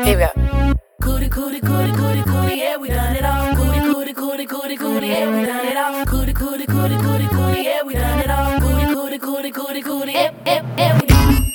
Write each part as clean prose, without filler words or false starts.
Here we go. Cootie, cootie, cootie, cootie, cootie, yeah, we done it all. Cootie, cootie, cootie, cootie, cootie, yeah, we done it all. Cootie, cootie, cootie, cootie, cootie, yeah, we done it all. Cootie, cootie, cootie, cootie, cootie, yeah, we done it.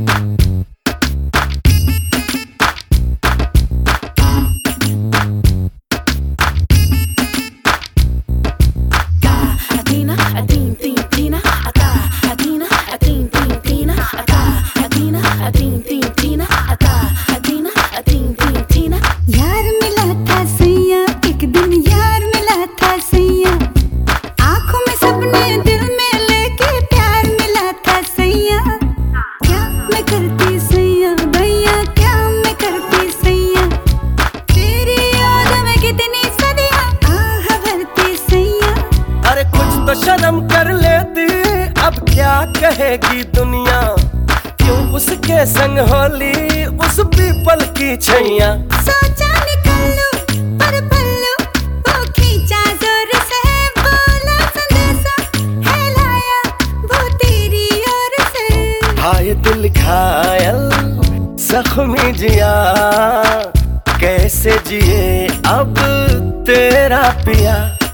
तो शर्म कर लेती, अब क्या कहेगी दुनिया, क्यों उसके संग होली उस पीपल की छैया। सोचा निकल लूं पर पल्लू वो खींचा जोर से, बोला संदेशा है लाया वो तेरी ओर से। हाय दिल घायल जख्मी जिया, कैसे जिए अब तेरा पिया।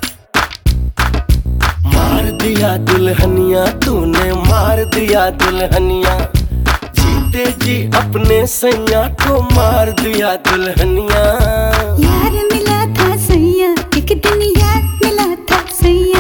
मार दिया दुल्हनिया तूने, मार दिया दुल्हनिया, जीते जी अपने सैया को मार दिया दुल्हनिया। यार मिला था सैया एक दिन, यार मिला था सैया।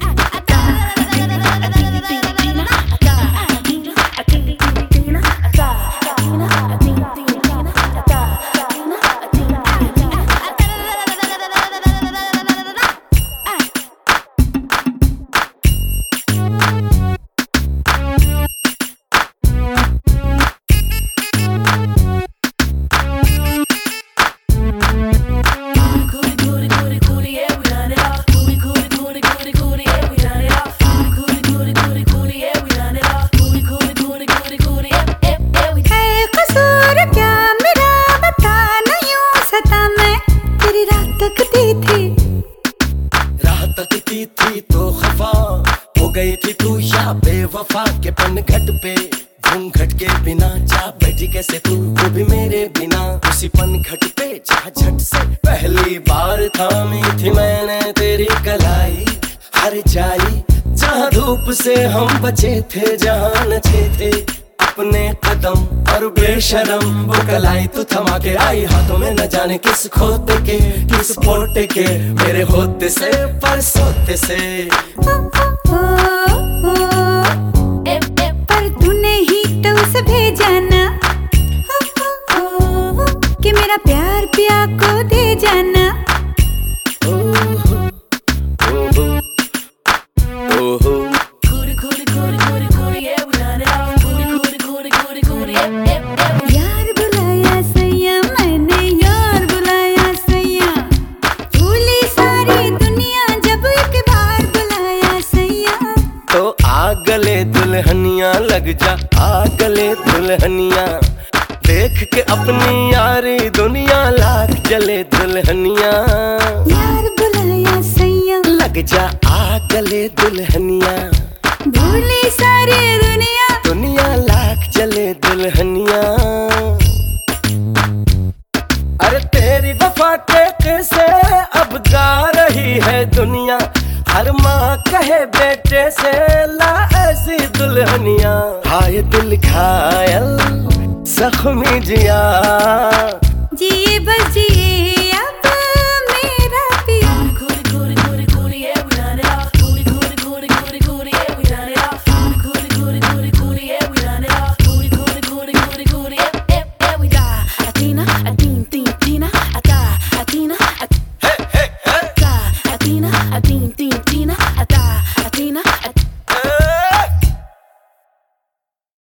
तकती थी तो खफा हो गई थी तू या बेवफा के पनघट पे, घूंघट के बिना जा बैठी कैसे तू, वो भी मेरे बिना उसी पनघट पे जहाँ झट से पहली बार थामी थी मैंने तेरी कलाई। हर जाई जहाँ धूप से हम बचे थे, जहाँ नचे थे अपने कदम और बेशरम वो कलाई तू थमा के आई हाथों में, न जाने किस खोते के किस पोटे के, मेरे होते से पर सोते से। पर तूने ही तो उसे भेजा ना कि मेरा प्यार पिया को दे जाना। यार बुलाया सैया मैंने, यार बुलाया सैया, भूली सारी दुनिया जब एक बार बुलाया सैया। तो आ गले दुल्हनिया लग जा, आ गले दुल्हनिया, देख के अपनी यारी दुनिया लाख जले दुल्हनिया। यार बुलाया सैया लग जा आ गले दुल्हनिया, भूली सारी दुनिया, दुनिया लाख जले दुल्हनिया। अरे तेरी वफा के किस्से अब गा रही है दुनिया, हर माँ कहे बेटे से ला ऐसी दुल्हनिया। हाय दिल घायल जख्मी जिया, जिए बस जिए